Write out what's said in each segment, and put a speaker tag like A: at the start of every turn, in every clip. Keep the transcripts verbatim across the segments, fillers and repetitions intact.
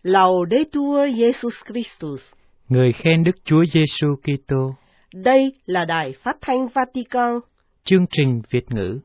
A: Laudetur Jesus Christus.
B: Người khen Đức Chúa Giêsu Kitô.
A: Đây là Đài Phát thanh Vatican.
B: Chương trình Việt ngữ.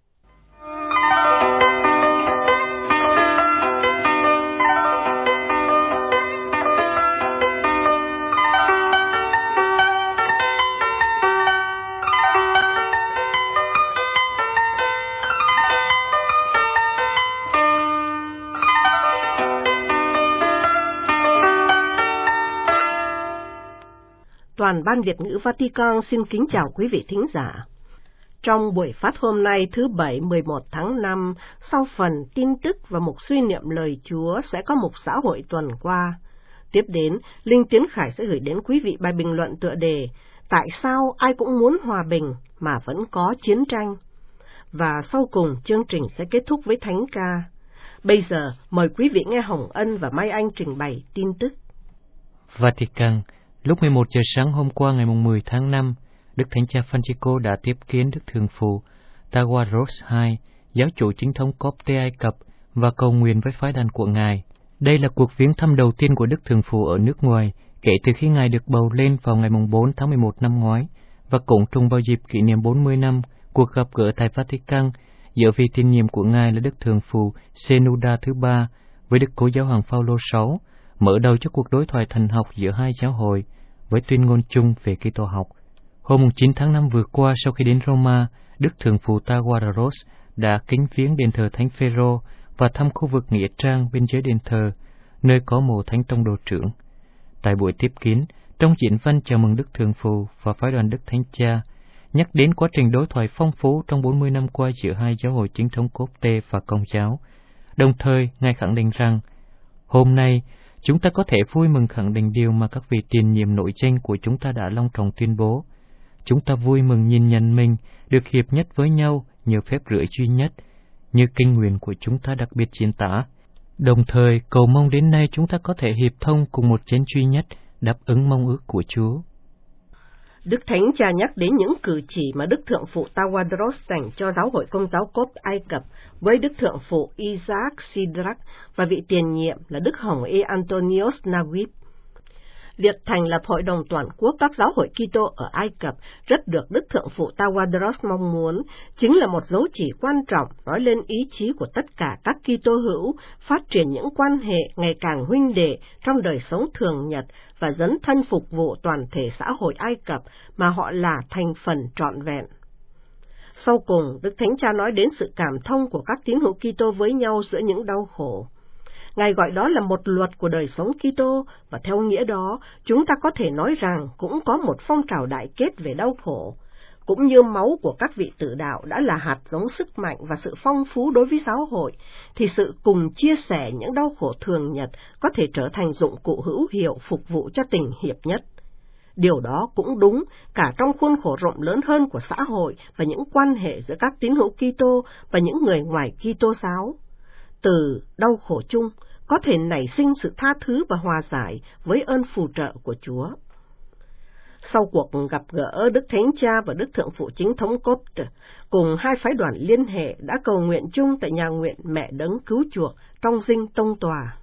A: Toàn ban Việt ngữ Vatican xin kính chào quý vị thính giả. Trong buổi phát hôm nay thứ Bảy mười một tháng năm, sau phần tin tức và mục suy niệm lời Chúa sẽ có mục xã hội tuần qua. Tiếp đến, Linh Tiến Khải sẽ gửi đến quý vị bài bình luận tựa đề Tại sao ai cũng muốn hòa bình mà vẫn có chiến tranh? Và sau cùng, chương trình sẽ kết thúc với thánh ca. Bây giờ, mời quý vị nghe Hồng Ân và Mai Anh trình bày tin tức.
B: Vatican. Lúc mười một giờ sáng hôm qua ngày mười tháng năm, Đức Thánh Cha Francisco đã tiếp kiến Đức Thường Phụ Tawaros hai, giáo chủ chính thống Copte Ai Cập, và cầu nguyện với phái đoàn của Ngài. Đây là cuộc viếng thăm đầu tiên của Đức Thường Phụ ở nước ngoài kể từ khi Ngài được bầu lên vào ngày bốn tháng mười một năm ngoái, và cũng trùng vào dịp kỷ niệm bốn mươi năm cuộc gặp gỡ tại Vatican giữa vị tiền nhiệm của Ngài là Đức Thường Phụ Shenouda thứ ba với Đức Cố Giáo hoàng Phaolô thứ sáu, mở đầu cho cuộc đối thoại thần học giữa hai giáo hội với tuyên ngôn chung về Kitô học. Hôm chín tháng năm vừa qua, sau khi đến Roma, Đức Thường Phụ Tawaros đã kính viếng đền thờ Thánh Phêrô và thăm khu vực nghĩa trang bên dưới đền thờ, nơi có mộ Thánh Tông Đồ Trưởng. Tại buổi tiếp kiến, trong diễn văn chào mừng Đức Thường Phụ và phái đoàn Đức Thánh Cha nhắc đến quá trình đối thoại phong phú trong bốn mươi năm qua giữa hai giáo hội chính thống Copte và Công giáo. Đồng thời, Ngài khẳng định rằng, hôm nay, chúng ta có thể vui mừng khẳng định điều mà các vị tiền nhiệm nổi danh của chúng ta đã long trọng tuyên bố. Chúng ta vui mừng nhìn nhận mình được hiệp nhất với nhau nhờ phép rửa duy nhất, như kinh nguyện của chúng ta đặc biệt diễn tả. Đồng thời, cầu mong đến nay chúng ta có thể hiệp thông cùng một chén duy nhất, đáp ứng mong ước của Chúa.
A: Đức Thánh Cha nhắc đến những cử chỉ mà Đức Thượng Phụ Tawadros dành cho giáo hội Công giáo Copte Ai Cập với Đức Thượng Phụ Isaac Sidrak và vị tiền nhiệm là Đức Hồng Y Antonios Naguib. Việc thành lập Hội đồng Toàn quốc các giáo hội Kitô ở Ai Cập rất được Đức Thượng Phụ Tawadros mong muốn, chính là một dấu chỉ quan trọng nói lên ý chí của tất cả các Kitô hữu phát triển những quan hệ ngày càng huynh đệ trong đời sống thường nhật và dấn thân phục vụ toàn thể xã hội Ai Cập mà họ là thành phần trọn vẹn. Sau cùng, Đức Thánh Cha nói đến sự cảm thông của các tín hữu Kitô với nhau giữa những đau khổ. Ngài gọi đó là một luật của đời sống Kitô, và theo nghĩa đó, chúng ta có thể nói rằng cũng có một phong trào đại kết về đau khổ. Cũng như máu của các vị tử đạo đã là hạt giống sức mạnh và sự phong phú đối với giáo hội, thì sự cùng chia sẻ những đau khổ thường nhật có thể trở thành dụng cụ hữu hiệu phục vụ cho tình hiệp nhất. Điều đó cũng đúng cả trong khuôn khổ rộng lớn hơn của xã hội và những quan hệ giữa các tín hữu Kitô và những người ngoài Kitô giáo. Từ đau khổ chung có thể nảy sinh sự tha thứ và hòa giải với ơn phù trợ của Chúa. Sau cuộc gặp gỡ, Đức Thánh Cha và Đức Thượng Phụ chính thống Copte cùng hai phái đoàn liên hệ đã cầu nguyện chung tại nhà nguyện Mẹ Đấng Cứu Chuộc trong dinh tông tòa.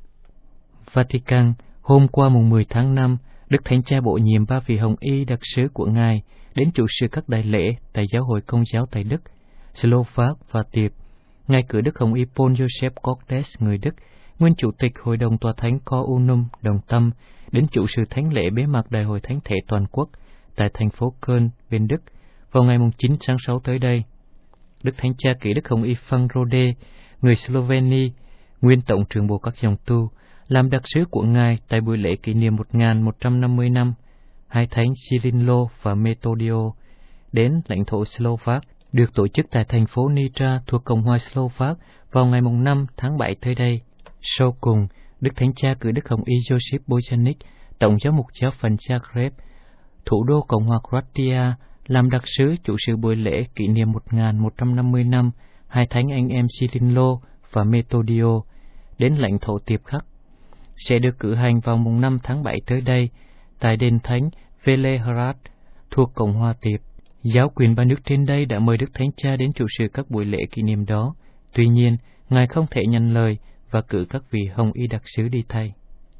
B: Vatican. Hôm qua mùng mười tháng năm, Đức Thánh Cha bổ nhiệm ba vị hồng y đặc sứ của Ngài đến chủ sự các đại lễ tại giáo hội Công giáo tại Đức, Slovak và Tiệp. Ngài cử Đức Hồng Y Paul Joseph Cortes người Đức, nguyên chủ tịch Hội đồng Tòa Thánh Co Unum Đồng Tâm, đến chủ sự thánh lễ bế mạc Đại hội Thánh thể toàn quốc tại thành phố Köln bên Đức vào ngày chín tháng sáu tới đây. Đức Thánh Cha cử Đức Hồng Y Frank Rode, người Slovenia, nguyên tổng trưởng bộ các dòng tu, làm đặc sứ của Ngài tại buổi lễ kỷ niệm một nghìn một trăm năm mươi năm hai thánh Cyrilo và Metodio đến lãnh thổ Slovak, được tổ chức tại thành phố Nitra thuộc Cộng hòa Slovak vào ngày năm tháng bảy tới đây. Sau cùng, Đức Thánh Cha cử Đức Hồng Y Joseph Bojanic, tổng giám mục giáo phận Zagreb, thủ đô Cộng hòa Croatia, làm đặc sứ chủ sự buổi lễ kỷ niệm một nghìn một trăm năm mươi năm hai thánh anh em Cyrilo và Metodio đến lãnh thổ Tiệp Khắc. Sẽ được cử hành vào mùng năm tháng bảy tới đây tại đền thánh Velehrad thuộc Cộng hòa Tiệp. Giáo quyền ba nước trên đây đã mời Đức Thánh Cha đến chủ sự các buổi lễ kỷ niệm đó. Tuy nhiên, Ngài không thể nhận lời và cử các vị hồng y đặc sứ đi thay.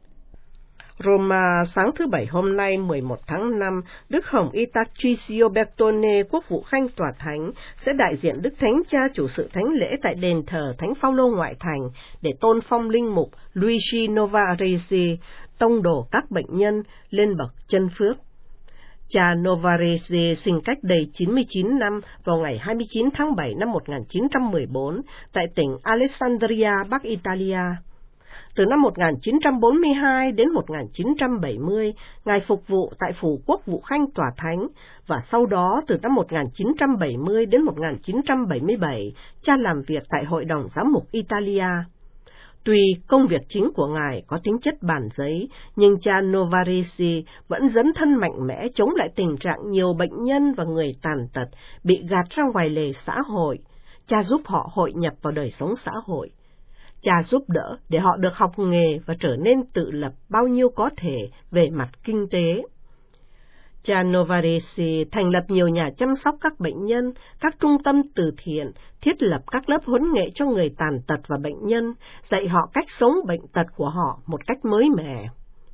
A: Roma, sáng thứ Bảy hôm nay mười một tháng năm, Đức Hồng Y Tarcisio Bertone, quốc vụ khanh tòa thánh, sẽ đại diện Đức Thánh Cha chủ sự thánh lễ tại đền thờ Thánh Phaolô ngoại thành để tôn phong linh mục Luigi Novarese, tông đồ các bệnh nhân, lên bậc chân phước. Cha Novarese sinh cách đây chín mươi chín năm vào ngày hai mươi chín tháng bảy năm một nghìn chín trăm mười bốn tại tỉnh Alessandria, Bắc Italia. Từ năm một nghìn chín trăm bốn mươi hai đến một nghìn chín trăm bảy mươi, Ngài phục vụ tại Phủ Quốc vụ Khanh Tòa Thánh, và sau đó từ năm một nghìn chín trăm bảy mươi đến một nghìn chín trăm bảy mươi bảy, cha làm việc tại Hội đồng Giám mục Italia. Tuy công việc chính của Ngài có tính chất bản giấy, nhưng cha Novarese vẫn dấn thân mạnh mẽ chống lại tình trạng nhiều bệnh nhân và người tàn tật bị gạt ra ngoài lề xã hội. Cha giúp họ hội nhập vào đời sống xã hội. Cha giúp đỡ để họ được học nghề và trở nên tự lập bao nhiêu có thể về mặt kinh tế. Cha Novarese thành lập nhiều nhà chăm sóc các bệnh nhân, các trung tâm từ thiện, thiết lập các lớp huấn nghệ cho người tàn tật và bệnh nhân, dạy họ cách sống bệnh tật của họ một cách mới mẻ.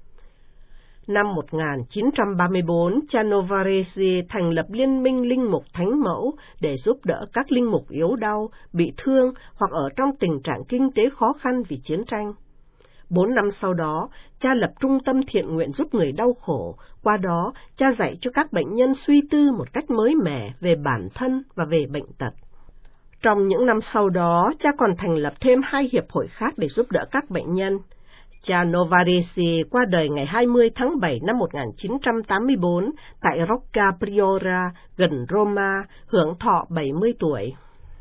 A: Năm một nghìn chín trăm ba mươi bốn, cha Novarese thành lập Liên minh Linh mục Thánh Mẫu để giúp đỡ các linh mục yếu đau, bị thương hoặc ở trong tình trạng kinh tế khó khăn vì chiến tranh. Bốn năm sau đó, cha lập trung tâm thiện nguyện giúp người đau khổ, qua đó cha dạy cho các bệnh nhân suy tư một cách mới mẻ về bản thân và về bệnh tật. Trong những năm sau đó, cha còn thành lập thêm hai hiệp hội khác để giúp đỡ các bệnh nhân. Cha Novarese qua đời ngày hai mươi tháng bảy năm một nghìn chín trăm tám mươi bốn tại Rocca Priora, gần Roma, hưởng thọ bảy mươi tuổi.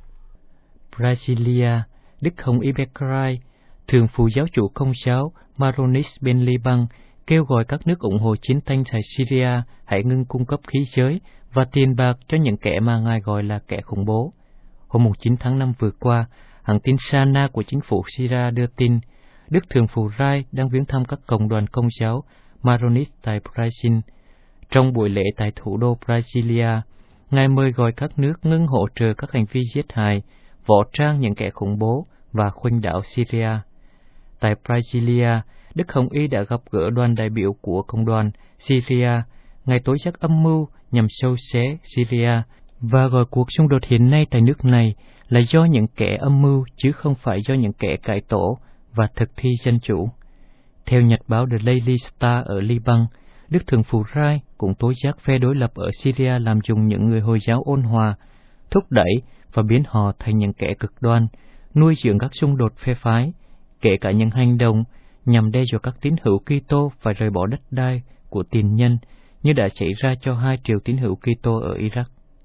B: Brasilia, Đức Hồng Y Beccaria, Thường phụ giáo chủ Công giáo Maronis bên Liban, kêu gọi các nước ủng hộ chiến tranh tại Syria hãy ngưng cung cấp khí giới và tiền bạc cho những kẻ mà Ngài gọi là kẻ khủng bố. Hôm chín tháng năm vừa qua, hãng tin Sana của chính phủ Syria đưa tin Đức Thường phụ Rai đang viếng thăm các cộng đoàn Công giáo Maronit tại Brazil. Trong buổi lễ tại thủ đô Brasilia, Ngài mời gọi các nước ngưng hỗ trợ các hành vi giết hại, võ trang những kẻ khủng bố và khuynh đảo Syria. Tại Brasilia, Đức Hồng Y đã gặp gỡ đoàn đại biểu của công đoàn Syria, Ngài tố giác âm mưu nhằm xâu xé Syria và gọi cuộc xung đột hiện nay tại nước này là do những kẻ âm mưu chứ không phải do những kẻ cải tổ và thực thi dân chủ. Theo nhật báo The Daily Star ở Liban, Đức Thượng phụ Rai cũng tố giác phe đối lập ở Syria làm dùng những người Hồi giáo ôn hòa, thúc đẩy và biến họ thành những kẻ cực đoan, nuôi dưỡng các xung đột phe phái, kể cả những hành động nhằm đe dọa các tín hữu Kitô phải rời bỏ đất đai của tiền nhân như đã xảy ra cho hai triệu tín hữu Kitô ở Iraq.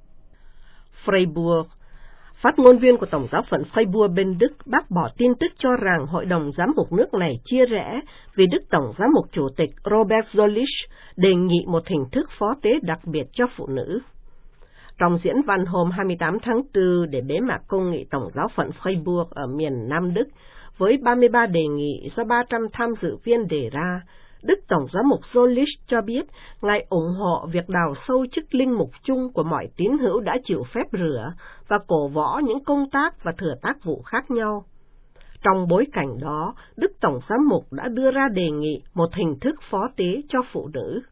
A: Freiburg, phát ngôn viên của Tổng giáo phận Freiburg bên Đức bác bỏ tin tức cho rằng Hội đồng Giám mục nước này chia rẽ vì Đức Tổng giám mục chủ tịch Robert Zolich đề nghị một hình thức phó tế đặc biệt cho phụ nữ. Trong diễn văn hôm hai mươi tám tháng tư để bế mạc công nghị Tổng giáo phận Freiburg ở miền Nam Đức, với ba mươi ba đề nghị do ba trăm tham dự viên đề ra, Đức Tổng giám mục Zolich cho biết Ngài ủng hộ việc đào sâu chức linh mục chung của mọi tín hữu đã chịu phép rửa và cổ võ những công tác và thừa tác vụ khác nhau. Trong bối cảnh đó, Đức Tổng giám mục đã đưa ra đề nghị một hình thức phó tế cho phụ nữ.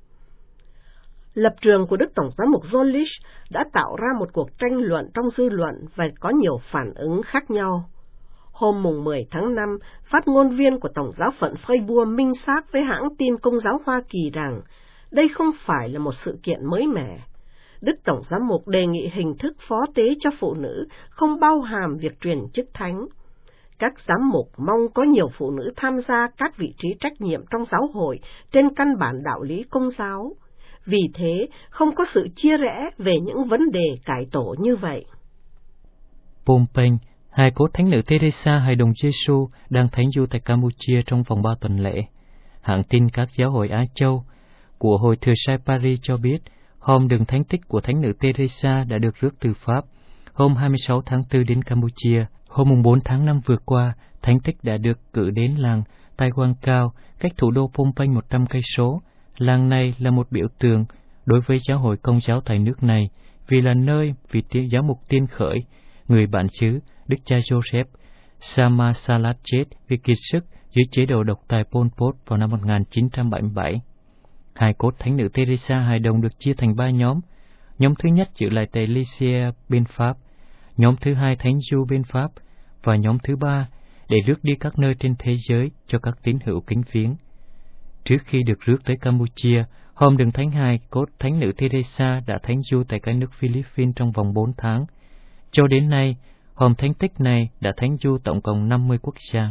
A: Lập trường của Đức Tổng giám mục Zolich đã tạo ra một cuộc tranh luận trong dư luận và có nhiều phản ứng khác nhau. Hôm mùng mười tháng năm, phát ngôn viên của Tổng giáo phận Freiburg minh xác với hãng tin Công giáo Hoa Kỳ rằng đây không phải là một sự kiện mới mẻ. Đức Tổng giám mục đề nghị hình thức phó tế cho phụ nữ không bao hàm việc truyền chức thánh. Các giám mục mong có nhiều phụ nữ tham gia các vị trí trách nhiệm trong giáo hội trên căn bản đạo lý Công giáo. Vì thế, không có sự chia rẽ về những vấn đề cải tổ như vậy.
B: Phnom Penh, hài cốt Thánh nữ Teresa Hài đồng Giêsu đang thánh du tại Campuchia trong vòng ba tuần lễ. Hãng tin các giáo hội Á Châu của Hội Thừa Sai Paris cho biết, hôm đường thánh tích của Thánh nữ Teresa đã được rước từ Pháp hôm hai mươi sáu tháng tư đến Campuchia. Hôm bốn tháng năm vừa qua, thánh tích đã được cử đến làng Tai Quang Cao, cách thủ đô Phnom Penh một trăm cây số. Làng này là một biểu tượng đối với giáo hội Công giáo tại nước này, vì là nơi vị giáo mục tiên khởi, người bản xứ Đức cha Joseph, Sama Salat chết vì kiệt sức dưới chế độ độc tài Pol Pot vào năm một nghìn chín trăm bảy mươi bảy. Hai cốt thánh nữ Teresa hài đồng được chia thành ba nhóm. Nhóm thứ nhất giữ lại tại Lycia bên Pháp, nhóm thứ hai Thánh Du bên Pháp, và nhóm thứ ba để rước đi các nơi trên thế giới cho các tín hữu kính viếng. Trước khi được rước tới Campuchia, hôm đường thánh hai cốt thánh nữ Teresa đã thánh du tại cái nước Philippines trong vòng bốn tháng. Cho đến nay, hôm thánh tích này đã thánh du tổng cộng năm mươi quốc gia.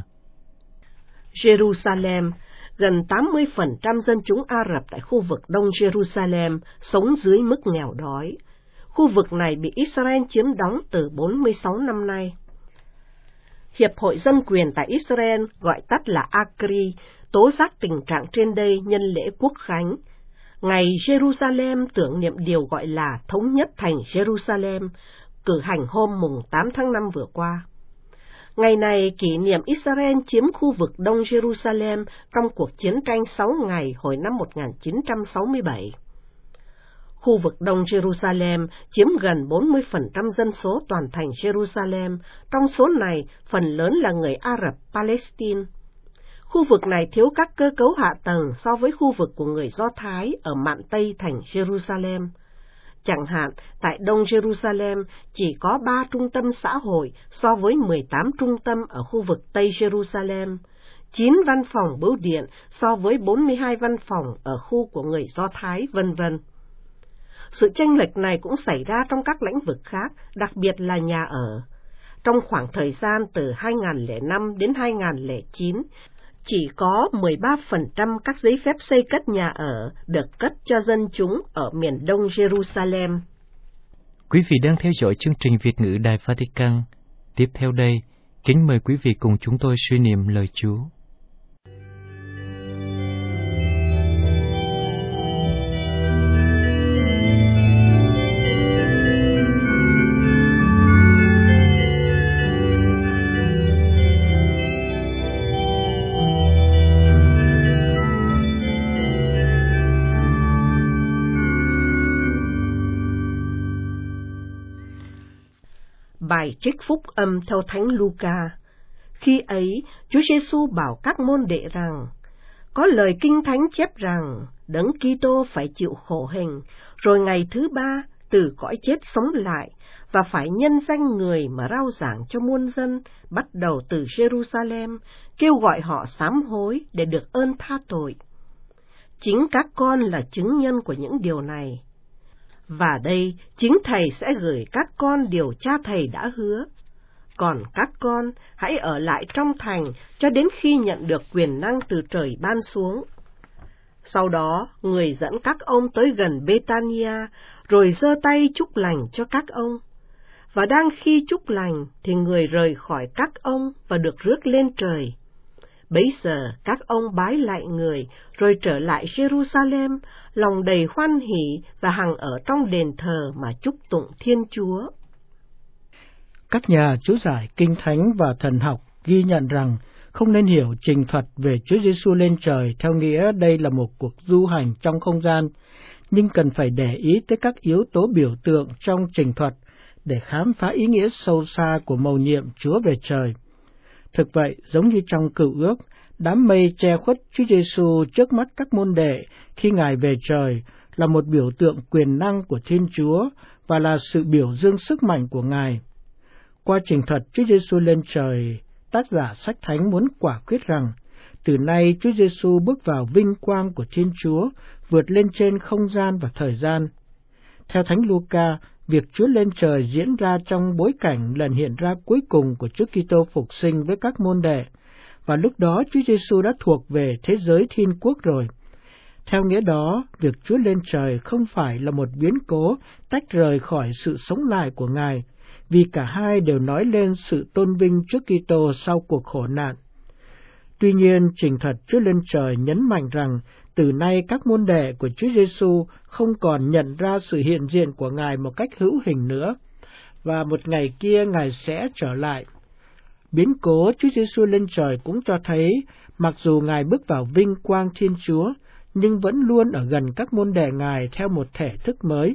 A: Jerusalem, gần tám mươi phần trăm dân chúng Ả Rập tại khu vực Đông Jerusalem sống dưới mức nghèo đói. Khu vực này bị Israel chiếm đóng từ bốn mươi sáu năm nay. Hiệp hội Dân quyền tại Israel, gọi tắt là a cờ rê i, tố giác tình trạng trên đây nhân lễ Quốc khánh. Ngày Jerusalem tưởng niệm điều gọi là Thống nhất thành Jerusalem, cử hành hôm mùng tám tháng năm vừa qua. Ngày này kỷ niệm Israel chiếm khu vực Đông Jerusalem trong cuộc chiến tranh sáu ngày hồi năm một nghìn chín trăm sáu mươi bảy. Khu vực Đông Jerusalem chiếm gần bốn mươi phần trăm dân số toàn thành Jerusalem, trong số này phần lớn là người Ả Rập Palestine. Khu vực này thiếu các cơ cấu hạ tầng so với khu vực của người Do Thái ở mạn Tây thành Jerusalem. Chẳng hạn, tại Đông Jerusalem chỉ có ba trung tâm xã hội so với mười tám trung tâm ở khu vực Tây Jerusalem, chín văn phòng bưu điện so với bốn mươi hai văn phòng ở khu của người Do Thái, vân vân. Sự chênh lệch này cũng xảy ra trong các lĩnh vực khác, đặc biệt là nhà ở. Trong khoảng thời gian từ hai nghìn không trăm lẻ năm đến hai nghìn không trăm lẻ chín, chỉ có mười ba phần trăm các giấy phép xây cất nhà ở được cấp cho dân chúng ở miền Đông Jerusalem.
B: Quý vị đang theo dõi chương trình Việt ngữ Đài Vatican. Tiếp theo đây, kính mời quý vị cùng chúng tôi suy niệm lời Chúa.
A: Bài trích phúc âm theo Thánh Luca. Khi ấy, Chúa Giêsu bảo các môn đệ rằng, có lời Kinh Thánh chép rằng, Đấng Kitô phải chịu khổ hình, rồi ngày thứ ba từ cõi chết sống lại, và phải nhân danh người mà rao giảng cho muôn dân, bắt đầu từ Jerusalem, kêu gọi họ sám hối để được ơn tha tội. Chính các con là chứng nhân của những điều này. Và đây, chính Thầy sẽ gửi các con điều cha Thầy đã hứa. Còn các con hãy ở lại trong thành cho đến khi nhận được quyền năng từ trời ban xuống. Sau đó, người dẫn các ông tới gần Bethania, rồi giơ tay chúc lành cho các ông. Và đang khi chúc lành, thì người rời khỏi các ông và được rước lên trời. Bấy giờ các ông bái lại người, rồi trở lại Jerusalem, lòng đầy hoan hỉ và hằng ở trong đền thờ mà chúc tụng Thiên Chúa.
C: Các nhà chú giải Kinh Thánh và thần học ghi nhận rằng không nên hiểu trình thuật về Chúa Giêsu lên trời theo nghĩa đây là một cuộc du hành trong không gian, nhưng cần phải để ý tới các yếu tố biểu tượng trong trình thuật để khám phá ý nghĩa sâu xa của mầu nhiệm Chúa về trời. Thực vậy, giống như trong Cựu Ước, đám mây che khuất Chúa Giêsu trước mắt các môn đệ khi Ngài về trời là một biểu tượng quyền năng của Thiên Chúa và là sự biểu dương sức mạnh của Ngài. Qua trình thuật Chúa Giêsu lên trời, tác giả sách Thánh muốn quả quyết rằng từ nay Chúa Giêsu bước vào vinh quang của Thiên Chúa, vượt lên trên không gian và thời gian. Theo Thánh Luca, việc Chúa lên trời diễn ra trong bối cảnh lần hiện ra cuối cùng của Chúa Kitô phục sinh với các môn đệ, và lúc đó Chúa Giêsu đã thuộc về thế giới thiên quốc rồi. Theo nghĩa đó, việc Chúa lên trời không phải là một biến cố tách rời khỏi sự sống lại của Ngài, vì cả hai đều nói lên sự tôn vinh Chúa Kitô sau cuộc khổ nạn. Tuy nhiên, trình thuật Chúa lên trời nhấn mạnh rằng từ nay các môn đệ của Chúa Giêsu không còn nhận ra sự hiện diện của Ngài một cách hữu hình nữa, và một ngày kia Ngài sẽ trở lại. Biến cố Chúa Giêsu lên trời cũng cho thấy, mặc dù Ngài bước vào vinh quang Thiên Chúa, nhưng vẫn luôn ở gần các môn đệ Ngài theo một thể thức mới.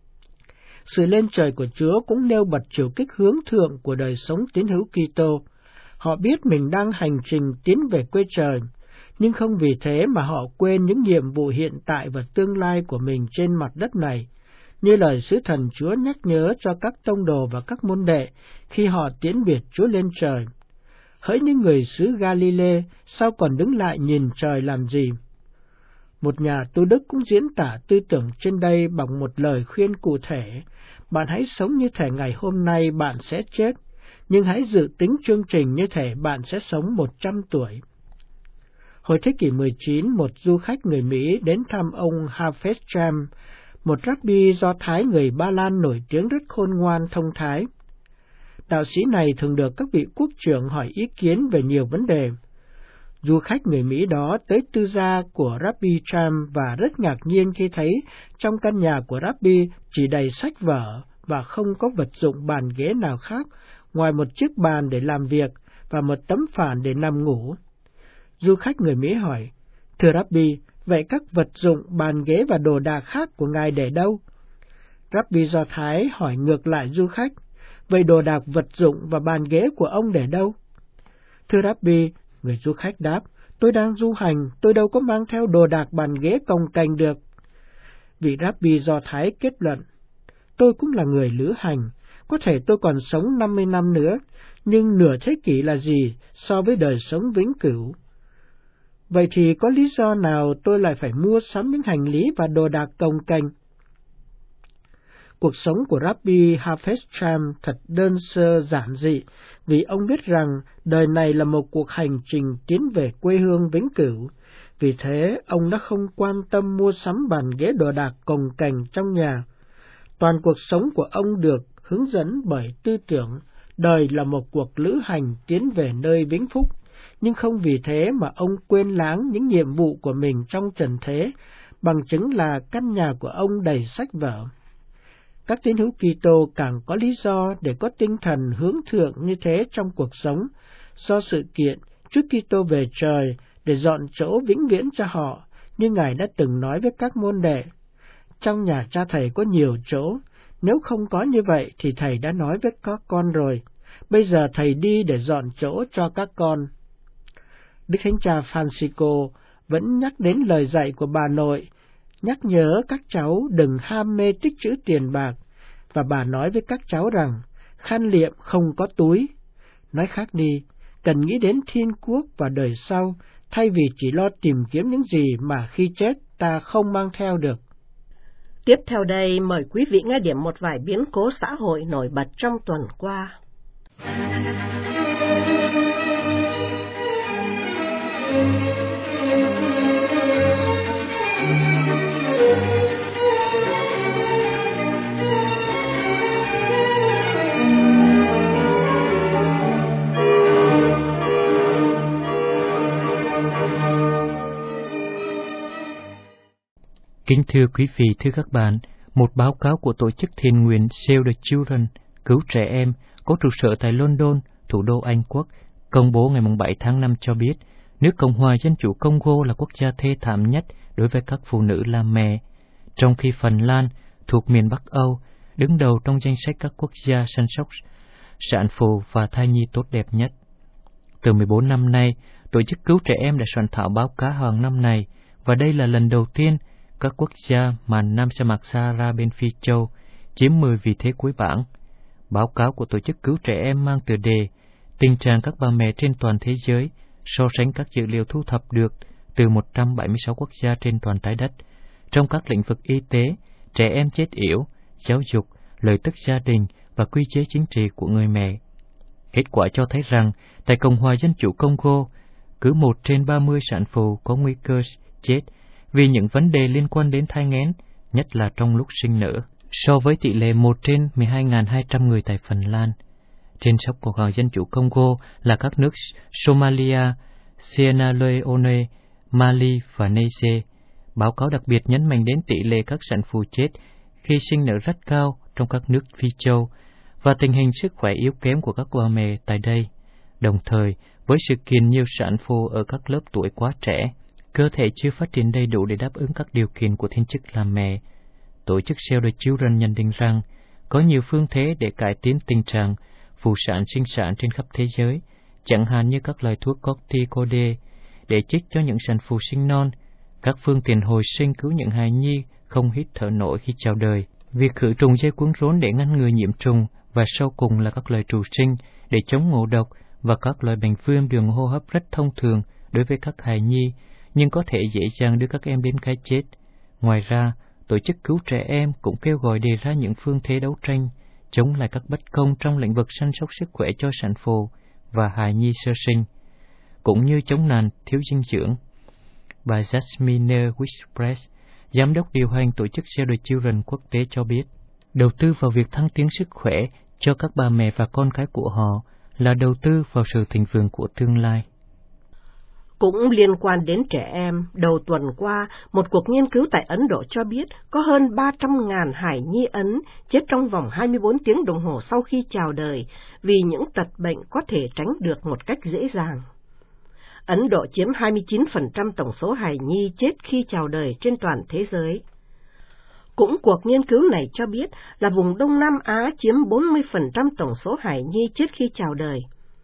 C: Sự lên trời của Chúa cũng nêu bật chiều kích hướng thượng của đời sống tín hữu Kitô. Họ biết mình đang hành trình tiến về quê trời, nhưng không vì thế mà họ quên những nhiệm vụ hiện tại và tương lai của mình trên mặt đất này, như lời sứ thần Chúa nhắc nhớ cho các tông đồ và các môn đệ khi họ tiễn biệt Chúa lên trời. Hỡi những người xứ Galilee, sao còn đứng lại nhìn trời làm gì? Một nhà tu đức cũng diễn tả tư tưởng trên đây bằng một lời khuyên cụ thể: bạn hãy sống như thể ngày hôm nay bạn sẽ chết, nhưng hãy dự tính chương trình như thể bạn sẽ sống một trăm tuổi. Hồi thế kỷ mười chín, một du khách người Mỹ đến thăm ông Hafez Chaim, một rabbi Do Thái người Ba Lan nổi tiếng rất khôn ngoan thông thái. Đạo sĩ này thường được các vị quốc trưởng hỏi ý kiến về nhiều vấn đề. Du khách người Mỹ đó tới tư gia của Rabbi Chaim và rất ngạc nhiên khi thấy trong căn nhà của Rabbi chỉ đầy sách vở và không có vật dụng bàn ghế nào khác ngoài một chiếc bàn để làm việc và một tấm phản để nằm ngủ. Du khách người Mỹ hỏi: thưa Rabbi, vậy các vật dụng bàn ghế và đồ đạc khác của ngài để đâu? Rabbi Do Thái hỏi ngược lại du khách: vậy đồ đạc vật dụng và bàn ghế của ông để đâu? Thưa Rabbi, người du khách đáp: tôi đang du hành, tôi đâu có mang theo đồ đạc bàn ghế cồng kềnh được. Vị Rabbi Do Thái kết luận: tôi cũng là người lữ hành, có thể tôi còn sống năm mươi năm nữa, nhưng nửa thế kỷ là gì so với đời sống vĩnh cửu? Vậy thì có lý do nào tôi lại phải mua sắm những hành lý và đồ đạc cồng kềnh? Cuộc sống của Rabbi Hafez Chaim thật đơn sơ giản dị, vì ông biết rằng đời này là một cuộc hành trình tiến về quê hương vĩnh cửu. Vì thế, ông đã không quan tâm mua sắm bàn ghế đồ đạc cồng kềnh trong nhà. Toàn cuộc sống của ông được hướng dẫn bởi tư tưởng đời là một cuộc lữ hành tiến về nơi vĩnh phúc, nhưng không vì thế mà ông quên lãng những nhiệm vụ của mình trong trần thế, bằng chứng là căn nhà của ông đầy sách vở. Các tín hữu Kitô càng có lý do để có tinh thần hướng thượng như thế trong cuộc sống, do sự kiện trước Kitô về trời để dọn chỗ vĩnh viễn cho họ, như Ngài đã từng nói với các môn đệ: trong nhà cha thầy có nhiều chỗ, nếu không có như vậy thì thầy đã nói với các con rồi, bây giờ thầy đi để dọn chỗ cho các con. Đức Thánh Cha Francisco vẫn nhắc đến lời dạy của bà nội, nhắc nhớ các cháu đừng ham mê tích trữ tiền bạc, và bà nói với các cháu rằng khăn liệm không có túi. Nói khác đi, cần nghĩ đến thiên quốc và đời sau, thay vì chỉ lo tìm kiếm những gì mà khi chết ta không mang theo được.
A: Tiếp theo đây, mời quý vị nghe điểm một vài biến cố xã hội nổi bật trong tuần qua.
B: Kính thưa quý vị, thưa các bạn, một báo cáo của tổ chức thiện nguyện Save the Children, cứu trẻ em, có trụ sở tại London, thủ đô Anh Quốc, công bố ngày bảy tháng năm cho biết, nước Cộng hòa Dân chủ Congo là quốc gia thê thảm nhất đối với các phụ nữ làm mẹ, trong khi Phần Lan, thuộc miền Bắc Âu, đứng đầu trong danh sách các quốc gia săn sóc sản phụ và thai nhi tốt đẹp nhất. Từ mười bốn năm nay, tổ chức cứu trẻ em đã soạn thảo báo cáo hàng năm này, và đây là lần đầu tiên các quốc gia mà Nam sa mạc Sahara bên Phi Châu chiếm mười vị thế cuối bảng. Báo cáo của tổ chức cứu trẻ em mang tựa đề Tình trạng các bà mẹ trên toàn thế giới, so sánh các dữ liệu thu thập được từ một trăm bảy mươi sáu quốc gia trên toàn trái đất, trong các lĩnh vực y tế, trẻ em chết yểu, giáo dục, lợi tức gia đình và quy chế chính trị của người mẹ. Kết quả cho thấy rằng, tại Cộng hòa Dân chủ Congo, cứ một trên ba mươi sản phụ có nguy cơ chết vì những vấn đề liên quan đến thai nghén, nhất là trong lúc sinh nở, so với tỷ lệ một trên mười hai nghìn hai trăm người tại Phần Lan. Trên sóc Cộng hòa Dân chủ Congo là các nước Somalia, Sierra Leone, Mali và Niger. Báo cáo đặc biệt nhấn mạnh đến tỷ lệ các sản phụ chết khi sinh nở rất cao trong các nước Phi Châu và tình hình sức khỏe yếu kém của các bà mẹ tại đây. Đồng thời, với sự kiện nhiều sản phụ ở các lớp tuổi quá trẻ, cơ thể chưa phát triển đầy đủ để đáp ứng các điều kiện của thiên chức làm mẹ, tổ chức Save the Children nhận định rằng có nhiều phương thế để cải tiến tình trạng phụ sản sinh sản trên khắp thế giới, chẳng hạn như các loại thuốc corticoide để chích cho những sản phụ sinh non, các phương tiện hồi sinh cứu những hài nhi không hít thở nổi khi chào đời, việc khử trùng dây cuốn rốn để ngăn ngừa nhiễm trùng, và sau cùng là các loại trụ sinh để chống ngộ độc và các loại bệnh viêm đường hô hấp rất thông thường đối với các hài nhi, nhưng có thể dễ dàng đưa các em đến cái chết. Ngoài ra, tổ chức cứu trẻ em cũng kêu gọi đề ra những phương thế đấu tranh chống lại các bất công trong lĩnh vực chăm sóc sức khỏe cho sản phụ và hài nhi sơ sinh, cũng như chống nạn thiếu dinh dưỡng. Bà Jasmine Whitbread, giám đốc điều hành tổ chức Save the Children quốc tế cho biết, đầu tư vào việc thăng tiến sức khỏe cho các bà mẹ và con cái của họ là đầu tư vào sự thịnh vượng của tương lai.
A: Cũng liên quan đến trẻ em, đầu tuần qua, một cuộc nghiên cứu tại Ấn Độ cho biết có hơn ba trăm nghìn hài nhi Ấn chết trong vòng hai mươi bốn tiếng đồng hồ sau khi chào đời vì những tật bệnh có thể tránh được một cách dễ dàng. Ấn Độ chiếm hai mươi chín phần trăm tổng số hài nhi chết khi chào đời trên toàn thế giới. Cũng cuộc nghiên cứu này cho biết là vùng Đông Nam Á chiếm bốn mươi phần trăm tổng số hài nhi chết khi chào đời.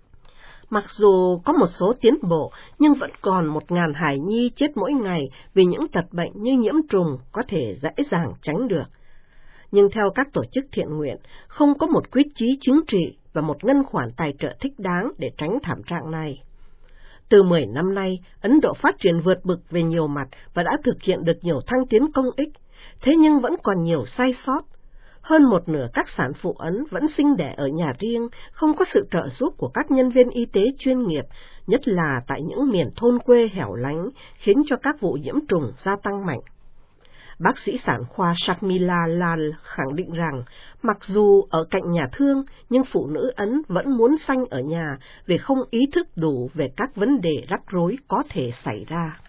A: Mặc dù có một số tiến bộ, nhưng vẫn còn một ngàn hài nhi chết mỗi ngày vì những tật bệnh như nhiễm trùng có thể dễ dàng tránh được. Nhưng theo các tổ chức thiện nguyện, không có một quyết chí chính trị và một ngân khoản tài trợ thích đáng để tránh thảm trạng này. Từ mười năm nay, Ấn Độ phát triển vượt bực về nhiều mặt và đã thực hiện được nhiều thăng tiến công ích, thế nhưng vẫn còn nhiều sai sót. Hơn một nửa các sản phụ Ấn vẫn sinh đẻ ở nhà riêng, không có sự trợ giúp của các nhân viên y tế chuyên nghiệp, nhất là tại những miền thôn quê hẻo lánh, khiến cho các vụ nhiễm trùng gia tăng mạnh. Bác sĩ sản khoa Sharmila Lal khẳng định rằng, mặc dù ở cạnh nhà thương, nhưng phụ nữ Ấn vẫn muốn sanh ở nhà vì không ý thức đủ về các vấn đề rắc rối có thể xảy ra.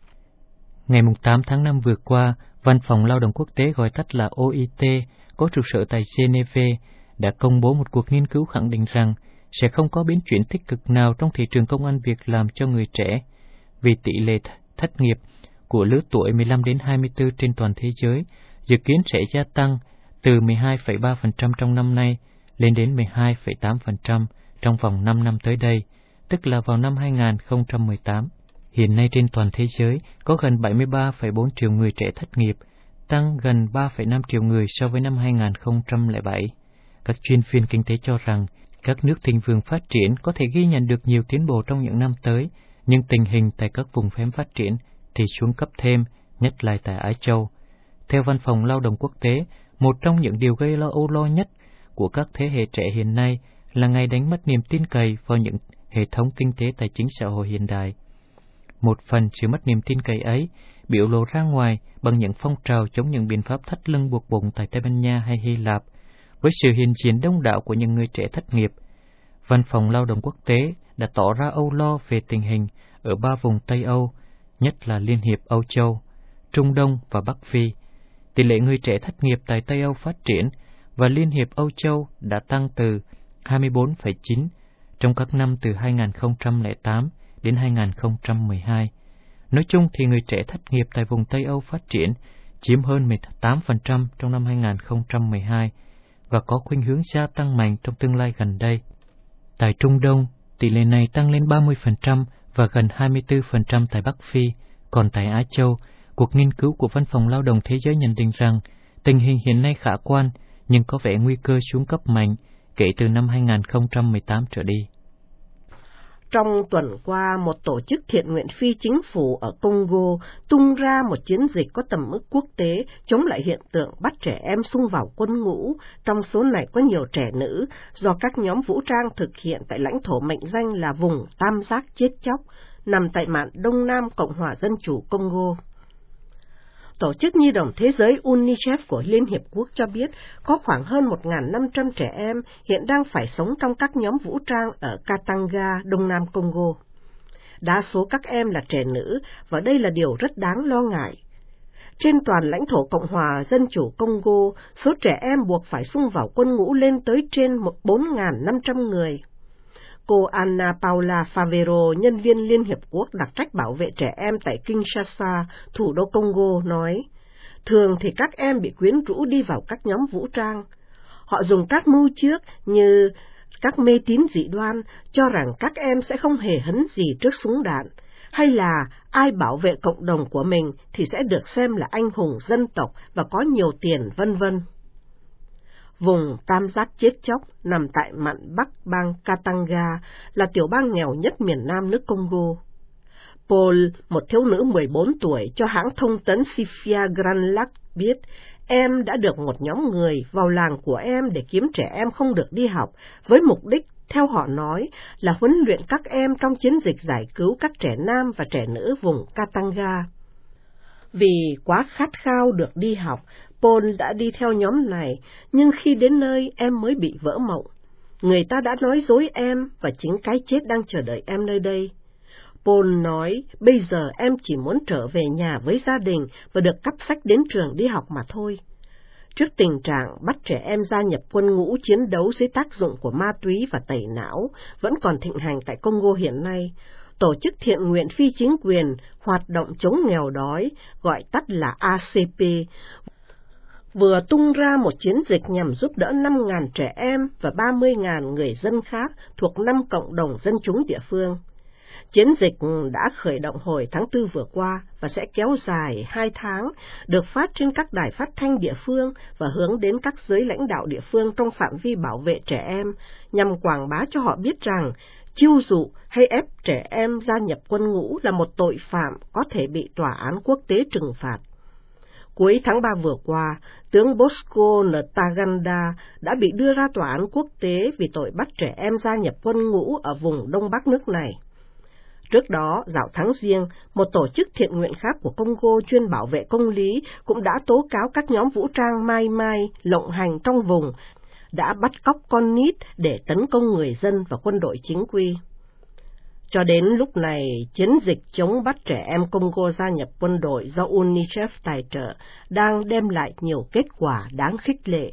B: Ngày tám tháng năm vừa qua, Văn phòng Lao động Quốc tế gọi tắt là O I T có trụ sở tại Geneva đã công bố một cuộc nghiên cứu khẳng định rằng sẽ không có biến chuyển tích cực nào trong thị trường công ăn việc làm cho người trẻ, vì tỷ lệ thất nghiệp của lứa tuổi mười lăm đến hai mươi tư trên toàn thế giới dự kiến sẽ gia tăng từ mười hai phẩy ba phần trăm trong năm nay lên đến mười hai phẩy tám phần trăm trong vòng năm năm tới đây, tức là vào năm hai nghìn không trăm mười tám. Hiện nay trên toàn thế giới có gần bảy mươi ba phẩy bốn triệu người trẻ thất nghiệp, tăng gần ba phẩy năm triệu người so với năm hai nghìn không trăm lẻ bảy. Các chuyên viên kinh tế cho rằng các nước thịnh vượng phát triển có thể ghi nhận được nhiều tiến bộ trong những năm tới, nhưng tình hình tại các vùng kém phát triển thì xuống cấp thêm, nhất là tại Á Châu. Theo Văn phòng Lao động Quốc tế, một trong những điều gây lo âu lo nhất của các thế hệ trẻ hiện nay là ngày đánh mất niềm tin cậy vào những hệ thống kinh tế tài chính xã hội hiện đại. Một phần sự mất niềm tin cậy ấy biểu lộ ra ngoài bằng những phong trào chống những biện pháp thắt lưng buộc bụng tại Tây Ban Nha hay Hy Lạp, với sự hiện diện đông đảo của những người trẻ thất nghiệp. Văn phòng Lao động Quốc tế đã tỏ ra âu lo về tình hình ở ba vùng Tây Âu, nhất là Liên hiệp Âu Châu, Trung Đông và Bắc Phi. Tỷ lệ người trẻ thất nghiệp tại Tây Âu phát triển và Liên hiệp Âu Châu đã tăng từ hai mươi bốn phẩy chín trong các năm từ hai nghìn không trăm lẻ tám đến hai nghìn không trăm mười hai. Nói chung thì người trẻ thất nghiệp tại vùng Tây Âu phát triển chiếm hơn mười tám phần trăm trong năm hai nghìn không trăm mười hai và có khuynh hướng gia tăng mạnh trong tương lai gần đây. Tại Trung Đông, tỷ lệ này tăng lên ba mươi phần trăm và gần hai mươi tư phần trăm tại Bắc Phi. Còn tại Á Châu, cuộc nghiên cứu của Văn phòng Lao động Thế giới nhận định rằng tình hình hiện nay khả quan nhưng có vẻ nguy cơ xuống cấp mạnh kể từ năm hai nghìn không trăm mười tám trở đi.
A: Trong tuần qua, một tổ chức thiện nguyện phi chính phủ ở Congo tung ra một chiến dịch có tầm mức quốc tế chống lại hiện tượng bắt trẻ em xung vào quân ngũ, trong số này có nhiều trẻ nữ, do các nhóm vũ trang thực hiện tại lãnh thổ mệnh danh là vùng Tam Giác Chết Chóc, nằm tại mạn Đông Nam Cộng hòa Dân chủ Congo. Tổ chức Nhi đồng Thế giới UNICEF của Liên Hiệp Quốc cho biết có khoảng hơn một nghìn năm trăm trẻ em hiện đang phải sống trong các nhóm vũ trang ở Katanga, Đông Nam Congo. Đa số các em là trẻ nữ, và đây là điều rất đáng lo ngại. Trên toàn lãnh thổ Cộng hòa Dân chủ Congo, số trẻ em buộc phải xung vào quân ngũ lên tới trên bốn nghìn năm trăm người. Cô Anna Paula Favero, nhân viên Liên Hiệp Quốc đặc trách bảo vệ trẻ em tại Kinshasa, thủ đô Congo, nói, thường thì các em bị quyến rũ đi vào các nhóm vũ trang. Họ dùng các mưu trước như Các mê tín dị đoan cho rằng các em sẽ không hề hấn gì trước súng đạn, hay là ai bảo vệ cộng đồng của mình thì sẽ được xem là anh hùng dân tộc và có nhiều tiền, vân vân. Vùng tam giác chết chóc nằm tại mạn bắc bang Katanga, là tiểu bang nghèo nhất miền nam nước Congo. Paul, một thiếu nữ mười bốn tuổi, cho hãng thông tấn Sifia Grand Lac biết em đã được một nhóm người vào làng của em để kiếm trẻ em không được đi học, với mục đích, theo họ nói, là huấn luyện các em trong chiến dịch giải cứu các trẻ nam và trẻ nữ vùng Katanga. Vì quá khát khao được đi học, Paul đã đi theo nhóm này, nhưng khi đến nơi em mới bị vỡ mộng. Người ta đã nói dối em và chính cái chết đang chờ đợi em nơi đây. Paul nói, bây giờ em chỉ muốn trở về nhà với gia đình và được cắp sách đến trường đi học mà thôi. Trước tình trạng bắt trẻ em gia nhập quân ngũ chiến đấu dưới tác dụng của ma túy và tẩy não vẫn còn thịnh hành tại Congo hiện nay, tổ chức thiện nguyện phi chính quyền hoạt động chống nghèo đói, gọi tắt là A C P, vừa tung ra một chiến dịch nhằm giúp đỡ năm nghìn trẻ em và ba mươi nghìn người dân khác thuộc năm cộng đồng dân chúng địa phương. Chiến dịch đã khởi động hồi tháng tư vừa qua và sẽ kéo dài hai tháng, được phát trên các đài phát thanh địa phương và hướng đến các giới lãnh đạo địa phương trong phạm vi bảo vệ trẻ em, nhằm quảng bá cho họ biết rằng chiêu dụ hay ép trẻ em gia nhập quân ngũ là một tội phạm có thể bị tòa án quốc tế trừng phạt. Cuối tháng ba vừa qua, tướng Bosco Ntaganda đã bị đưa ra tòa án quốc tế vì tội bắt trẻ em gia nhập quân ngũ ở vùng Đông Bắc nước này. Trước đó, dạo tháng Giêng, một tổ chức thiện nguyện khác của Congo chuyên bảo vệ công lý cũng đã tố cáo các nhóm vũ trang Mai Mai lộng hành trong vùng, đã bắt cóc con nít để tấn công người dân và quân đội chính quy. Cho đến lúc này, chiến dịch chống bắt trẻ em Congo gia nhập quân đội do UNICEF tài trợ đang đem lại nhiều kết quả đáng khích lệ.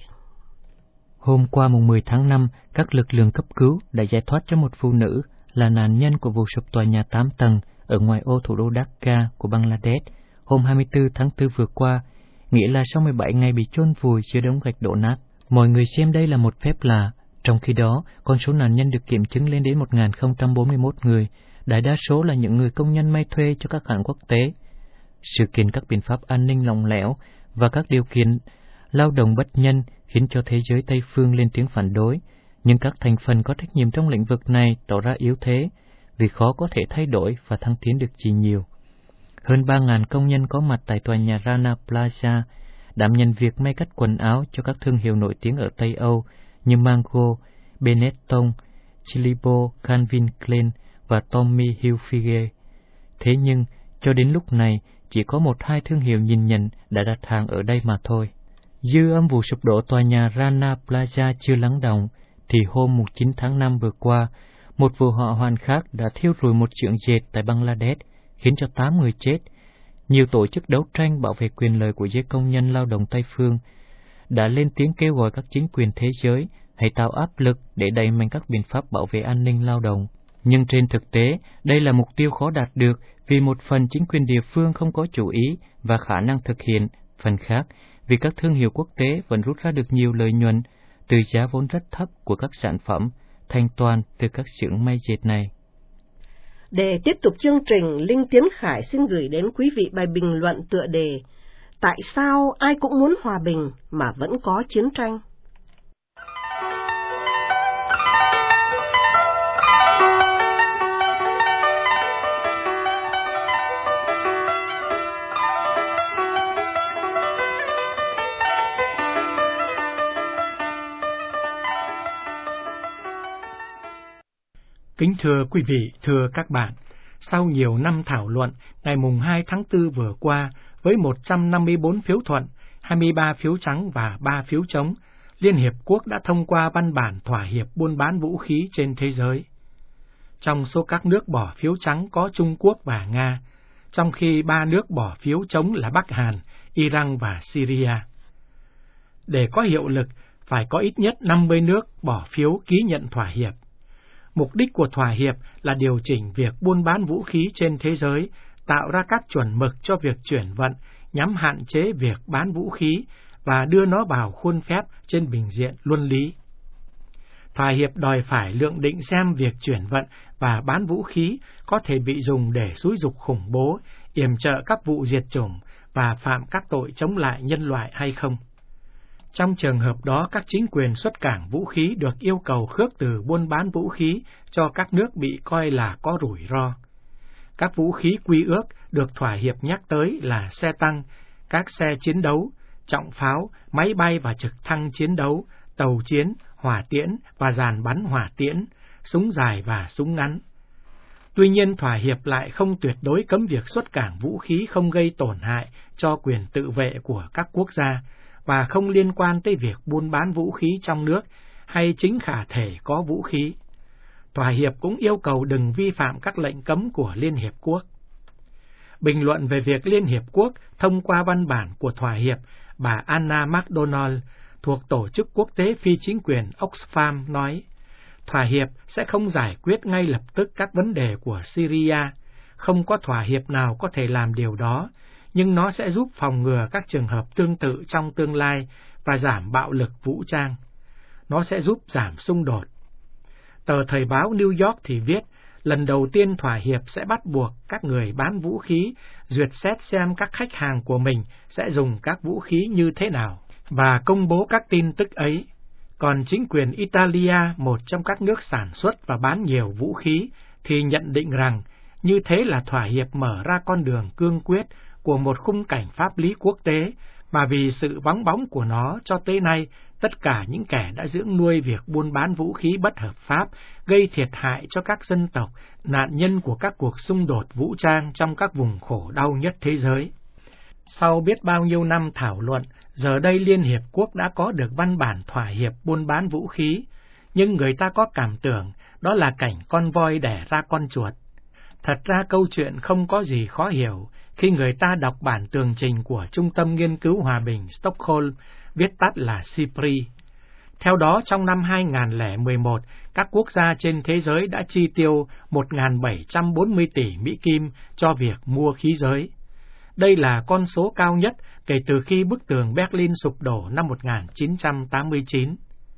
B: Hôm qua mùng mười tháng năm, các lực lượng cấp cứu đã giải thoát cho một phụ nữ là nạn nhân của vụ sụp tòa nhà tám tầng ở ngoài ô thủ đô Dhaka của Bangladesh hôm hai mươi tư tháng tư vừa qua, nghĩa là sau mười bảy ngày bị chôn vùi dưới đống gạch đổ nát. Mọi người xem đây là một phép lạ. Trong khi đó, con số nạn nhân được kiểm chứng lên đến một nghìn không trăm bốn mươi mốt người, đại đa số là những người công nhân may thuê cho các hãng quốc tế. Sự kiện các biện pháp an ninh lỏng lẻo và các điều kiện lao động bất nhân khiến cho thế giới Tây phương lên tiếng phản đối, nhưng các thành phần có trách nhiệm trong lĩnh vực này tỏ ra yếu thế, vì khó có thể thay đổi và thăng tiến được gì nhiều. Hơn ba nghìn công nhân có mặt tại tòa nhà Rana Plaza, đảm nhận việc may cắt quần áo cho các thương hiệu nổi tiếng ở Tây Âu như Mango, Benetton, Chilibo, Calvin Klein và Tommy Hilfiger. Thế nhưng, cho đến lúc này, chỉ có một hai thương hiệu nhìn nhận đã đặt hàng ở đây mà thôi. Dư âm vụ sụp đổ tòa nhà Rana Plaza chưa lắng động, thì hôm chín tháng năm vừa qua, một vụ hỏa hoạn khác đã thiêu rụi một xưởng dệt tại Bangladesh, khiến cho tám người chết. Nhiều tổ chức đấu tranh bảo vệ quyền lợi của giới công nhân lao động Tây phương đã lên tiếng kêu gọi các chính quyền thế giới hãy tạo áp lực để đẩy mạnh các biện pháp bảo vệ an ninh lao động. Nhưng trên thực tế, đây là mục tiêu khó đạt được vì một phần chính quyền địa phương không có chủ ý và khả năng thực hiện, phần khác vì các thương hiệu quốc tế vẫn rút ra được nhiều lợi nhuận từ giá vốn rất thấp của các sản phẩm thanh toán từ các xưởng may dệt này.
A: Để tiếp tục chương trình, Linh Tiến Khải xin gửi đến quý vị bài bình luận tựa đề Tại sao ai cũng muốn hòa bình mà vẫn có chiến tranh?
C: Kính thưa quý vị, thưa các bạn, sau nhiều năm thảo luận, ngày mùng hai tháng tư vừa qua, với một trăm năm mươi bốn phiếu thuận, hai mươi ba phiếu trắng và ba phiếu chống, Liên Hiệp Quốc đã thông qua văn bản thỏa hiệp buôn bán vũ khí trên thế giới. Trong số các nước bỏ phiếu trắng có Trung Quốc và Nga, trong khi ba nước bỏ phiếu chống là Bắc Hàn, Iran và Syria. Để có hiệu lực, phải có ít nhất năm mươi nước bỏ phiếu ký nhận thỏa hiệp. Mục đích của thỏa hiệp là điều chỉnh việc buôn bán vũ khí trên thế giới, tạo ra các chuẩn mực cho việc chuyển vận nhằm hạn chế việc bán vũ khí và đưa nó vào khuôn phép trên bình diện luân lý.
D: Thỏa hiệp đòi phải lượng định xem việc chuyển vận và bán vũ khí có thể bị dùng để xúi giục khủng bố, yểm trợ các vụ diệt chủng và phạm các tội chống lại nhân loại hay không. Trong trường hợp đó, các chính quyền xuất cảng vũ khí được yêu cầu khước từ buôn bán vũ khí cho các nước bị coi là có rủi ro. Các vũ khí quy ước được thỏa hiệp nhắc tới là xe tăng, các xe chiến đấu, trọng pháo, máy bay và trực thăng chiến đấu, tàu chiến, hỏa tiễn và dàn bắn hỏa tiễn, súng dài và súng ngắn. Tuy nhiên, thỏa hiệp lại không tuyệt đối cấm việc xuất cảng vũ khí không gây tổn hại cho quyền tự vệ của các quốc gia và không liên quan tới việc buôn bán vũ khí trong nước hay chính khả thể có vũ khí. Thỏa hiệp cũng yêu cầu đừng vi phạm các lệnh cấm của Liên Hiệp Quốc. Bình luận về việc Liên Hiệp Quốc thông qua văn bản của thỏa hiệp, bà Anna MacDonald thuộc Tổ chức Quốc tế Phi Chính quyền Oxfam nói, thỏa hiệp sẽ không giải quyết ngay lập tức các vấn đề của Syria, không có thỏa hiệp nào có thể làm điều đó, nhưng nó sẽ giúp phòng ngừa các trường hợp tương tự trong tương lai và giảm bạo lực vũ trang. Nó sẽ giúp giảm xung đột. Tờ Thời báo New York thì viết, lần đầu tiên thỏa hiệp sẽ bắt buộc các người bán vũ khí duyệt xét xem các khách hàng của mình sẽ dùng các vũ khí như thế nào và công bố các tin tức ấy. Còn chính quyền Italia, một trong các nước sản xuất và bán nhiều vũ khí, thì nhận định rằng như thế là thỏa hiệp mở ra con đường cương quyết của một khung cảnh pháp lý quốc tế, mà vì sự vắng bóng của nó cho tới nay, tất cả những kẻ đã dưỡng nuôi việc buôn bán vũ khí bất hợp pháp, gây thiệt hại cho các dân tộc, nạn nhân của các cuộc xung đột vũ trang trong các vùng khổ đau nhất thế giới. Sau biết bao nhiêu năm thảo luận, giờ đây Liên Hiệp Quốc đã có được văn bản thỏa hiệp buôn bán vũ khí, nhưng người ta có cảm tưởng đó là cảnh con voi đẻ ra con chuột. Thật ra câu chuyện không có gì khó hiểu khi người ta đọc bản tường trình của Trung tâm Nghiên cứu Hòa bình Stockholm, viết tắt là S I P R I. Theo đó, trong năm hai nghìn không trăm lẻ mốt, các quốc gia trên thế giới đã chi tiêu một nghìn bảy trăm bốn mươi tỷ Mỹ Kim cho việc mua khí giới. Đây là con số cao nhất kể từ khi bức tường Berlin sụp đổ năm một nghìn chín trăm tám mươi chín.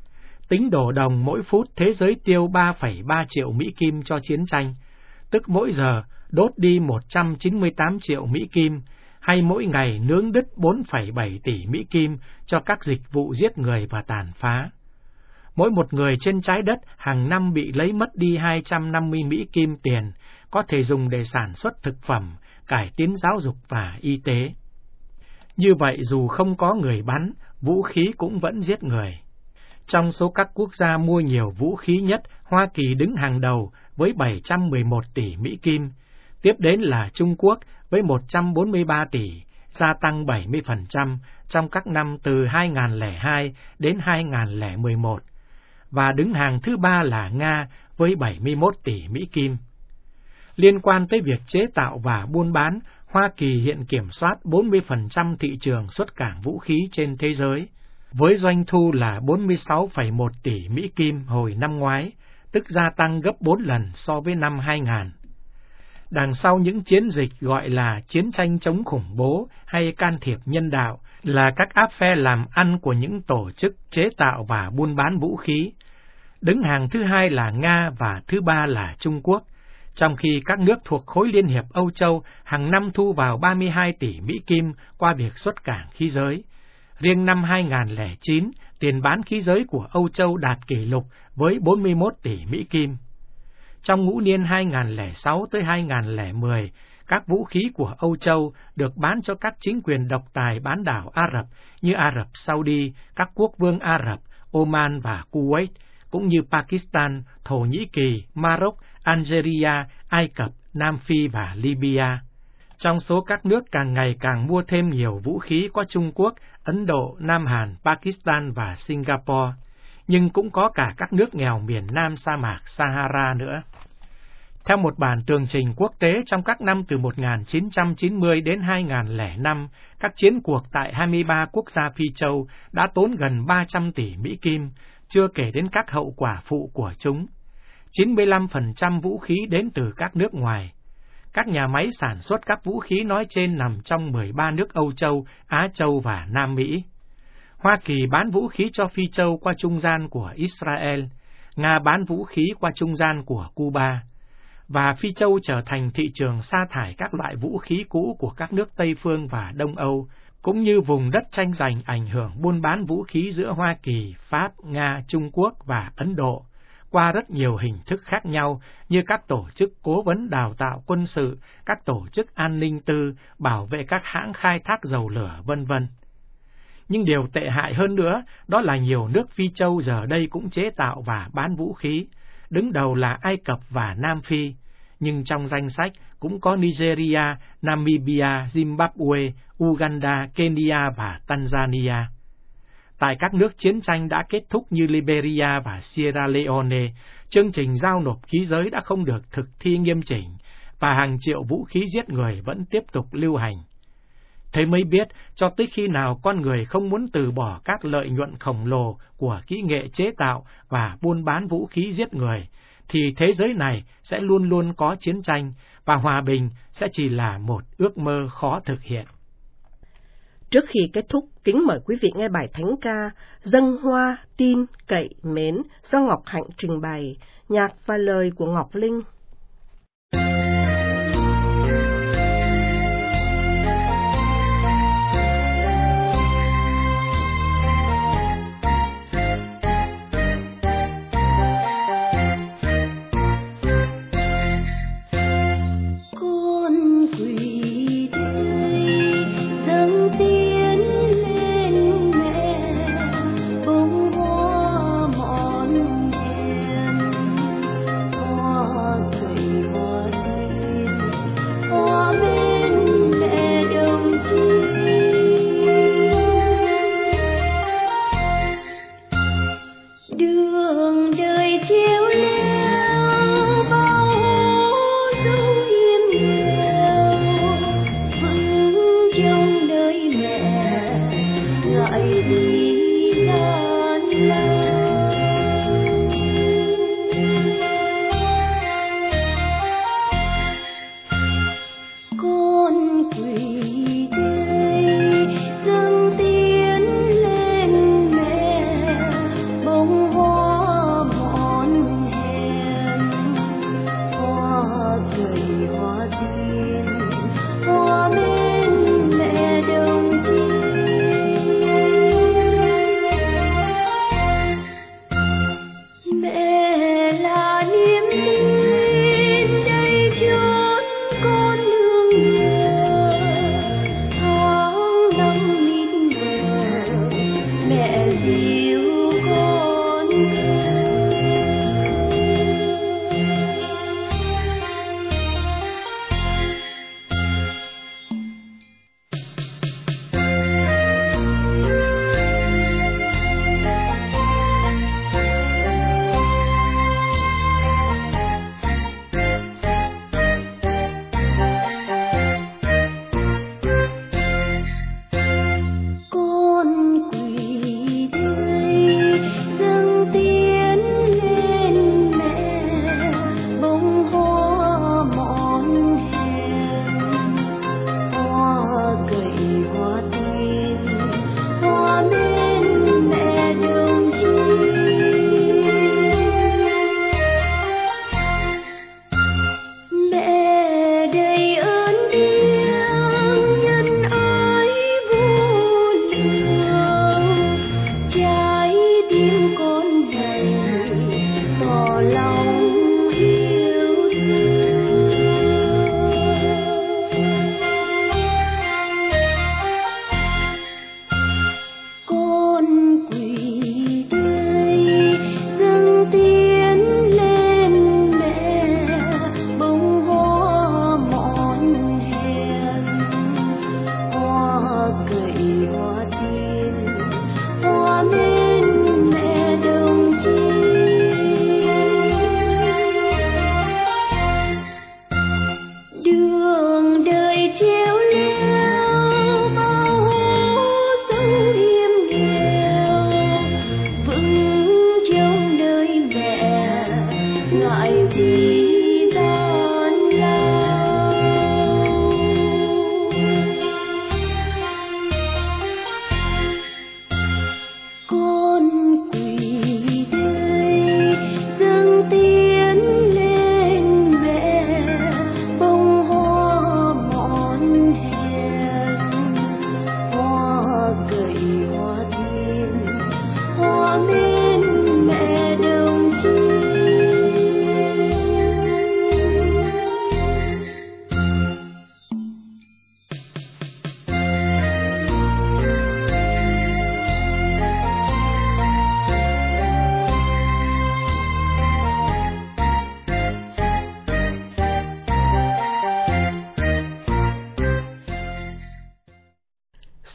D: Tính đổ đồng mỗi phút thế giới tiêu ba phẩy ba triệu Mỹ Kim cho chiến tranh, tức mỗi giờ đốt đi một trăm chín mươi tám triệu Mỹ Kim, hay mỗi ngày nướng đứt bốn phẩy bảy tỷ Mỹ Kim cho các dịch vụ giết người và tàn phá. Mỗi một người trên trái đất hàng năm bị lấy mất đi hai trăm năm mươi Mỹ Kim tiền, có thể dùng để sản xuất thực phẩm, cải tiến giáo dục và y tế. Như vậy, dù không có người bắn, vũ khí cũng vẫn giết người. Trong số các quốc gia mua nhiều vũ khí nhất, Hoa Kỳ đứng hàng đầu với bảy trăm mười một tỷ Mỹ Kim, tiếp đến là Trung Quốc với một trăm bốn mươi ba tỷ, gia tăng bảy mươi phần trăm trong các năm từ hai nghìn không trăm lẻ hai đến hai nghìn không trăm lẻ mười một, và đứng hàng thứ ba là Nga với bảy mươi mốt tỷ Mỹ Kim. Liên quan tới việc chế tạo và buôn bán, Hoa Kỳ hiện kiểm soát bốn mươi phần trăm thị trường xuất cảng vũ khí trên thế giới, với doanh thu là bốn mươi sáu phẩy một tỷ Mỹ Kim hồi năm ngoái, tức gia tăng gấp bốn lần so với năm hai nghìn. Đằng sau những chiến dịch gọi là chiến tranh chống khủng bố hay can thiệp nhân đạo là các áp phe làm ăn của những tổ chức chế tạo và buôn bán vũ khí. Đứng hàng thứ hai là Nga và thứ ba là Trung Quốc, trong khi các nước thuộc khối Liên hiệp Âu Châu hàng năm thu vào ba mươi hai tỷ Mỹ Kim qua việc xuất cảng khí giới. Riêng năm hai nghìn không trăm lẻ chín, tiền bán khí giới của Âu Châu đạt kỷ lục với bốn mươi mốt tỷ Mỹ Kim. Trong ngũ niên hai nghìn không trăm lẻ sáu tới hai nghìn không trăm lẻ mười, các vũ khí của Âu Châu được bán cho các chính quyền độc tài bán đảo Ả Rập như Ả Rập Saudi, các quốc vương Ả Rập, Oman và Kuwait, cũng như Pakistan, Thổ Nhĩ Kỳ, Maroc, Algeria, Ai Cập, Nam Phi và Libya. Trong số các nước càng ngày càng mua thêm nhiều vũ khí có Trung Quốc, Ấn Độ, Nam Hàn, Pakistan và Singapore, nhưng cũng có cả các nước nghèo miền Nam sa mạc Sahara nữa. Theo một bản tường trình quốc tế trong các năm từ một nghìn chín trăm chín mươi đến hai nghìn không trăm lẻ năm, các chiến cuộc tại hai mươi ba quốc gia Phi Châu đã tốn gần ba trăm tỷ Mỹ Kim, chưa kể đến các hậu quả phụ của chúng. chín mươi lăm phần trăm vũ khí đến từ các nước ngoài. Các nhà máy sản xuất các vũ khí nói trên nằm trong mười ba nước Âu Châu, Á Châu và Nam Mỹ. Hoa Kỳ bán vũ khí cho Phi Châu qua trung gian của Israel. Nga bán vũ khí qua trung gian của Cuba, và Phi Châu trở thành thị trường sa thải các loại vũ khí cũ của các nước Tây Phương và Đông Âu, cũng như vùng đất tranh giành ảnh hưởng buôn bán vũ khí giữa Hoa Kỳ, Pháp, Nga, Trung Quốc và Ấn Độ, qua rất nhiều hình thức khác nhau như các tổ chức cố vấn đào tạo quân sự, các tổ chức an ninh tư, bảo vệ các hãng khai thác dầu lửa, vân vân. Nhưng điều tệ hại hơn nữa, đó là nhiều nước Phi Châu giờ đây cũng chế tạo và bán vũ khí, đứng đầu là Ai Cập và Nam Phi, nhưng trong danh sách cũng có Nigeria, Namibia, Zimbabwe, Uganda, Kenya và Tanzania. Tại các nước chiến tranh đã kết thúc như Liberia và Sierra Leone, chương trình giao nộp khí giới đã không được thực thi nghiêm chỉnh, và hàng triệu vũ khí giết người vẫn tiếp tục lưu hành. Thế mới biết cho tới khi nào con người không muốn từ bỏ các lợi nhuận khổng lồ của kỹ nghệ chế tạo và buôn bán vũ khí giết người, thì thế giới này sẽ luôn luôn có chiến tranh, và hòa bình sẽ chỉ là một ước mơ khó thực hiện.
A: Trước khi kết thúc, kính mời quý vị nghe bài thánh ca Dâng Hoa, Tin, Cậy, Mến do Ngọc Hạnh trình bày, nhạc và lời của Ngọc Linh.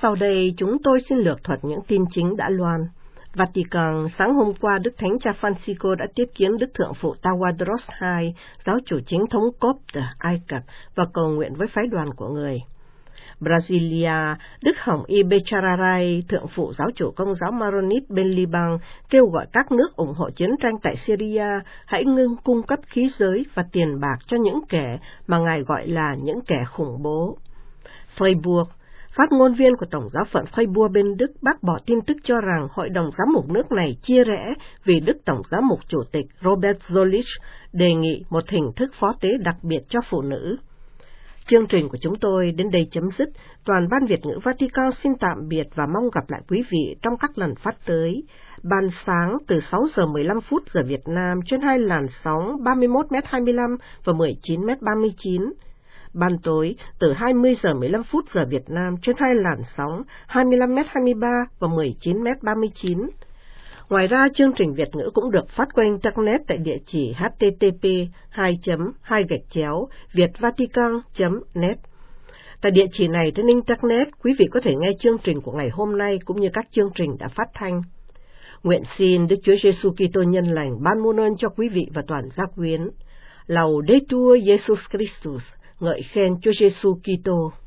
A: Sau đây chúng tôi xin lược thuật những tin chính đã loan. Vatican, sáng hôm qua, Đức Thánh Cha Francisco đã tiếp kiến Đức Thượng phụ Tawadros đệ nhị, giáo chủ chính thống Copte Ai Cập, và cầu nguyện với phái đoàn của người. Brasilia, Đức Hồng Y Bechararay, Thượng phụ giáo chủ Công giáo Maronit bên Liban, kêu gọi các nước ủng hộ chiến tranh tại Syria hãy ngưng cung cấp khí giới và tiền bạc cho những kẻ mà Ngài gọi là những kẻ khủng bố. Freiburg, phát ngôn viên của Tổng giáo phận Freiburg bên Đức bác bỏ tin tức cho rằng Hội đồng Giám mục nước này chia rẽ vì Đức Tổng giám mục Chủ tịch Robert Zolich đề nghị một hình thức phó tế đặc biệt cho phụ nữ. Chương trình của chúng tôi đến đây chấm dứt. Toàn ban Việt ngữ Vatican xin tạm biệt và mong gặp lại quý vị trong các lần phát tới. Ban sáng từ sáu giờ mười lăm phút giờ Việt Nam trên hai làn sóng ba mươi mốt mét hai mươi lăm và mười chín mét ba mươi chín. Ban tối từ hai mươi giờ mười lăm phút giờ Việt Nam trên hai làn sóng hai mươi lăm mét hai mươi ba và mười chín mét ba mươi chín. Ngoài ra, chương trình Việt ngữ cũng được phát qua Internet tại địa chỉ h t t p hai chấm hai gạch chéo vietvatican chấm net. Tại địa chỉ này trên Internet, quý vị có thể nghe chương trình của ngày hôm nay cũng như các chương trình đã phát thanh. Nguyện xin Đức Chúa Giêsu Kitô nhân lành ban muôn ơn cho quý vị và toàn gia quyến. Laudetur Jesus Christus, ngợi khen Chúa Giêsu Kitô.